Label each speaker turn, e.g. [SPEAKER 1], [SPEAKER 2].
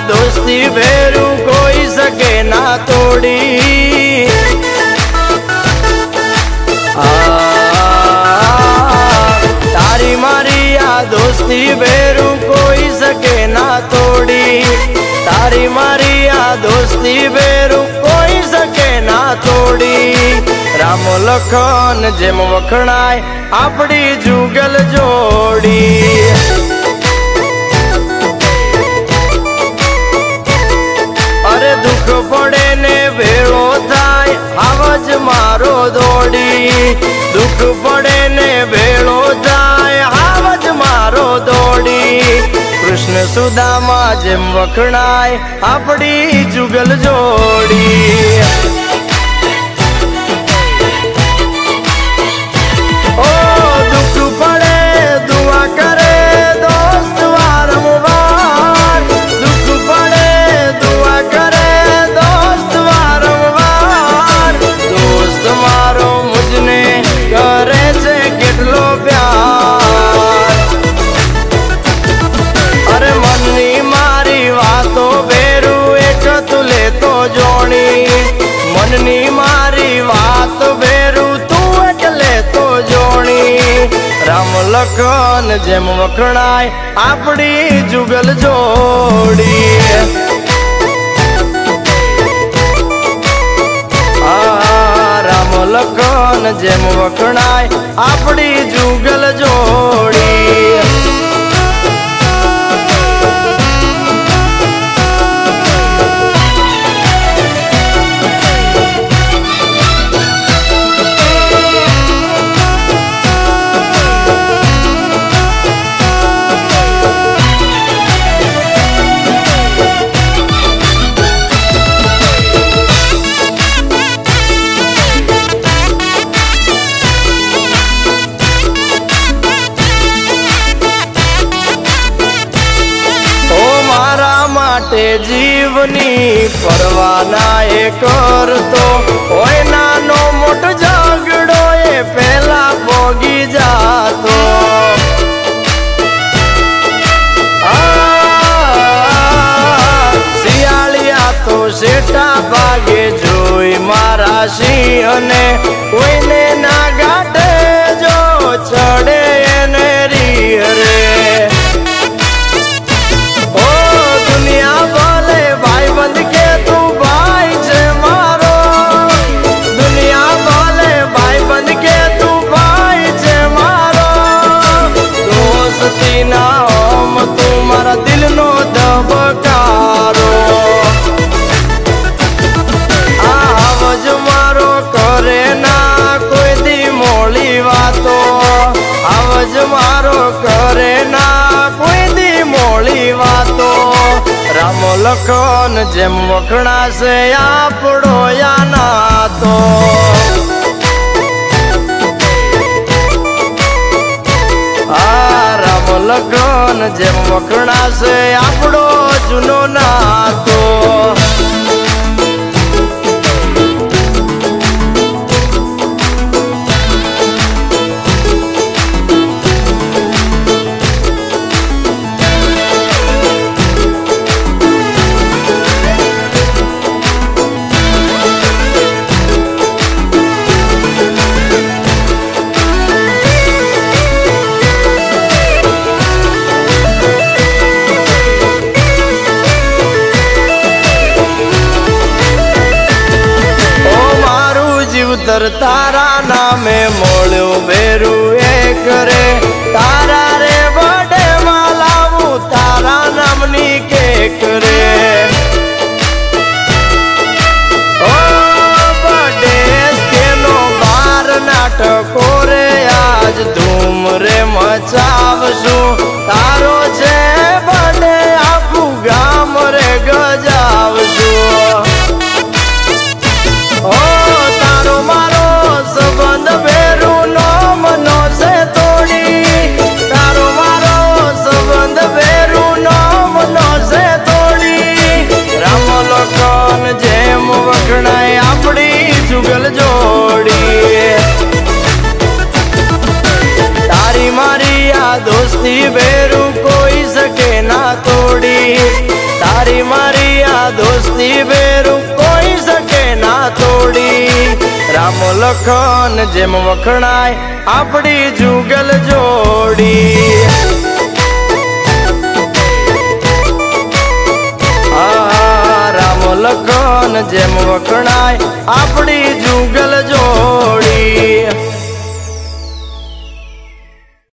[SPEAKER 1] दोस्ती भेरू कोई सके ना तोड़ी। तारी मारी आ दोस्ती भेरू कोई सके ना तोड़ी। तारी मारी आ दोस्ती भेरू कोई सके ना तोड़ी। राम लखन जेम वखणाय आपड़ी जुगल जोड़ी। अरे दुख पड़े ने भेड़ो थाय आवज मारो दौड़ी। दुख पड़े ने भेड़ो थाय आवज मारो दौड़ी। कृष्ण सुदामा जेम वखणाय आपड़ी जुगल जोड़ी। ओ दुख पड़े दुआ करे दोस्त वारंवार। दुख पड़े दुआ करे दोस्त वारंवार। दोस्त मारो मुझने करे छे केटलो प्यार। अरे मननी मारी वातो भेरू एक तुले तो जोणी। मननी मारी वात भेरू तू एकले तो जोणी। राम लखन जेम वखणाय आपड़ी जुगल जोड़ी। राम लखन जेम वखणाय आपड़ी जुगल जोड़ी। जीवनी परवाना ए करतो होय नानो मोटो झगड़ो ए पहला भोगी जातो। सियालिया तो सेटा भागे जोई मारा सिंह ने कोईने ना गाटे जो चढ़े एने रीह रे। दुनिया बोले भाई बंद के तू भाई छे मारो। दुनिया बोले भाई बंद के तू भाई छे मारो। दोस्ती ना हम तुम्हारा दिल नो दबकारो। आवज मारो करे ना कोई दी मोली वातो। आवज मारो करे ना कोई दी मोली वातो। राम लखन जेम वखणा से आपड़ो या नातो। राम लखन जेम वखणा से आपड़ो जुनो नातो। तर तारा नामे मोळ्यो भेरू एक रे। तारा रे बड़े मालावू तारा नामनी केक रे। ओ बड़े केनो बार नाटको रे आज धूम रे मचावशू। तारो छे बड़े आखू गाम रे गजावशू। ओ तारो मारो દોસ્તી બેરું કોઈ શકે ના તોડી રામ લખન જેમ વખણાય આપણી જુગલ જોડી રામ લખન જેમ વખણાય આપણી જુગલ જોડી